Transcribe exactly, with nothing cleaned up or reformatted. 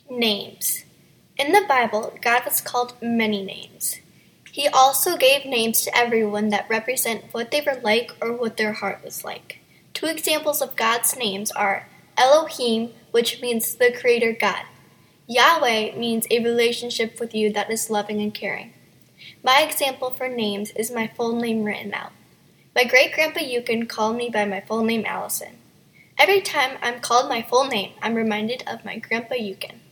Names. In the Bible, God is called many names. He also gave names to everyone that represent what they were like or what their heart was like. Two examples of God's names are Elohim, which means the Creator God. Yahweh means a relationship with you that is loving and caring. My example for names is my full name written out. My great-grandpa Yukon called me by my full name Allison. Every time I'm called my full name, I'm reminded of my Grandpa Yukon.